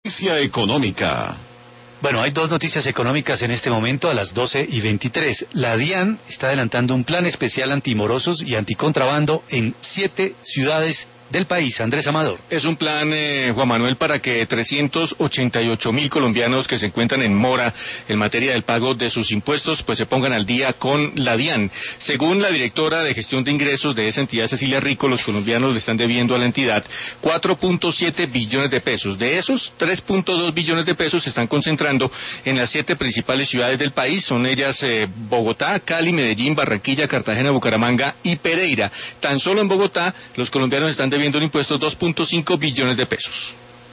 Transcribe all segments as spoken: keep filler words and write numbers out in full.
Noticia económica. Bueno, hay dos noticias económicas en este momento a las doce y veintitrés. La DIAN está adelantando un plan especial antimorosos y anticontrabando en siete ciudades del país. Andrés Amador. Es un plan, eh, Juan Manuel, para que trescientos ochenta y ocho mil colombianos que se encuentran en mora en materia del pago de sus impuestos, pues se pongan al día con la DIAN. Según la directora de gestión de ingresos de esa entidad, Cecilia Rico, los colombianos le están debiendo a la entidad cuatro punto siete billones de pesos. De esos, tres punto dos billones de pesos se están concentrando en las siete principales ciudades del país. Son ellas eh, Bogotá, Cali, Medellín, Barranquilla, Cartagena, Bucaramanga y Pereira. Tan solo en Bogotá, los colombianos están debiendo en impuestos dos punto cinco billones de pesos.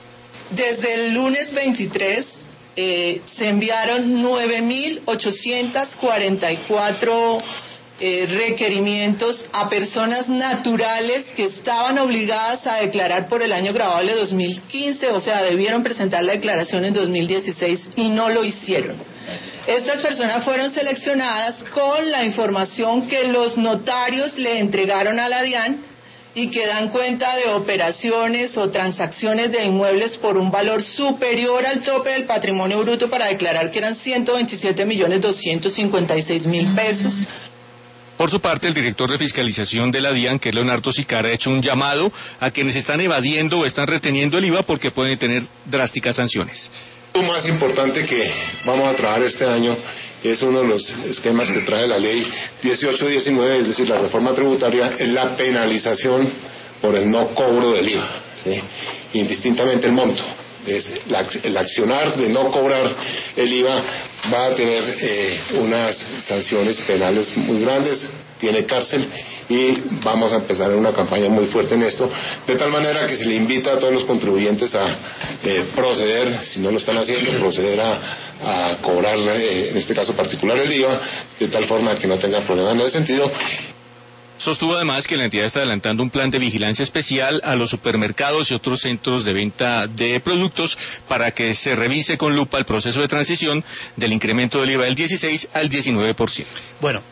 Desde el lunes veintitrés eh, se enviaron nueve mil ochocientos cuarenta y cuatro eh, requerimientos a personas naturales que estaban obligadas a declarar por el año grabable dos mil quince, o sea, debieron presentar la declaración en dos mil dieciséis y no lo hicieron. Estas personas fueron seleccionadas con la información que los notarios le entregaron a la DIAN y que dan cuenta de operaciones o transacciones de inmuebles por un valor superior al tope del patrimonio bruto para declarar que eran ciento veintisiete millones doscientos cincuenta y seis mil pesos. Por su parte, el director de fiscalización de la DIAN, que es Leonardo Sicara, ha hecho un llamado a quienes están evadiendo o están reteniendo el I V A porque pueden tener drásticas sanciones. Lo más importante que vamos a trabajar este año es uno de los esquemas que trae la ley dieciocho diecinueve, es decir, la reforma tributaria, es la penalización por el no cobro del I V A, ¿sí? Indistintamente el monto. Es la, el accionar de no cobrar el I V A va a tener eh, unas sanciones penales muy grandes, tiene cárcel y vamos a empezar en una campaña muy fuerte en esto, de tal manera que se le invita a todos los contribuyentes a eh, proceder, si no lo están haciendo, proceder a, a cobrar, eh, en este caso particular, el I V A, de tal forma que no tengan problemas en ese sentido. Sostuvo además que la entidad está adelantando un plan de vigilancia especial a los supermercados y otros centros de venta de productos para que se revise con lupa el proceso de transición del incremento del I V A del dieciséis al diecinueve por ciento. Bueno,